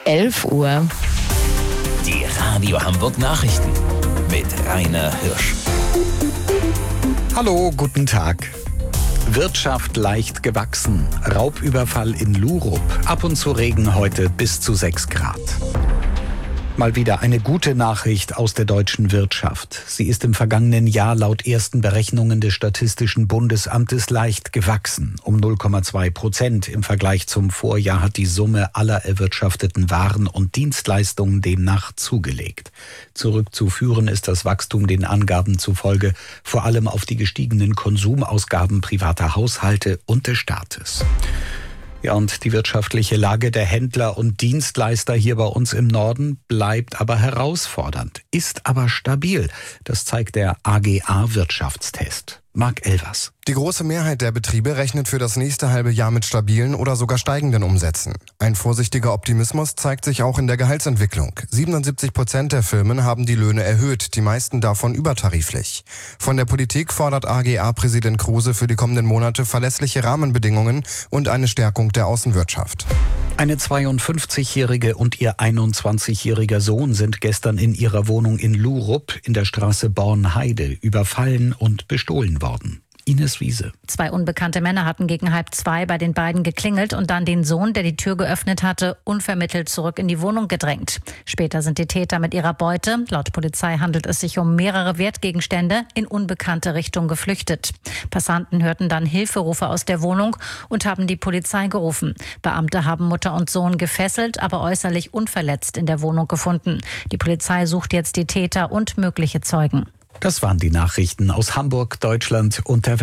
11 Uhr. Die Radio Hamburg Nachrichten mit Rainer Hirsch. Hallo, guten Tag. Wirtschaft leicht gewachsen. Raubüberfall in Lurup. Ab und zu Regen heute bis zu 6 Grad. Mal wieder eine gute Nachricht aus der deutschen Wirtschaft. Sie ist im vergangenen Jahr laut ersten Berechnungen des Statistischen Bundesamtes leicht gewachsen. Um 0,2%. Im Vergleich zum Vorjahr hat die Summe aller erwirtschafteten Waren und Dienstleistungen demnach zugelegt. Zurückzuführen ist das Wachstum den Angaben zufolge vor allem auf die gestiegenen Konsumausgaben privater Haushalte und des Staates. Ja, und die wirtschaftliche Lage der Händler und Dienstleister hier bei uns im Norden bleibt aber herausfordernd, ist aber stabil. Das zeigt der AGA-Wirtschaftstest. Marc Elvers. Die große Mehrheit der Betriebe rechnet für das nächste halbe Jahr mit stabilen oder sogar steigenden Umsätzen. Ein vorsichtiger Optimismus zeigt sich auch in der Gehaltsentwicklung. 77% der Firmen haben die Löhne erhöht, die meisten davon übertariflich. Von der Politik fordert AGA-Präsident Kruse für die kommenden Monate verlässliche Rahmenbedingungen und eine Stärkung der Außenwirtschaft. Eine 52-Jährige und ihr 21-jähriger Sohn sind gestern in ihrer Wohnung in Lurup in der Straße Bornheide überfallen und bestohlen worden. Ines Wiese. 2 unbekannte Männer hatten gegen 1:30 bei den beiden geklingelt und dann den Sohn, der die Tür geöffnet hatte, unvermittelt zurück in die Wohnung gedrängt. Später sind die Täter mit ihrer Beute, laut Polizei handelt es sich um mehrere Wertgegenstände, in unbekannte Richtung geflüchtet. Passanten hörten dann Hilferufe aus der Wohnung und haben die Polizei gerufen. Beamte haben Mutter und Sohn gefesselt, aber äußerlich unverletzt in der Wohnung gefunden. Die Polizei sucht jetzt die Täter und mögliche Zeugen. Das waren die Nachrichten aus Hamburg, Deutschland und der Welt.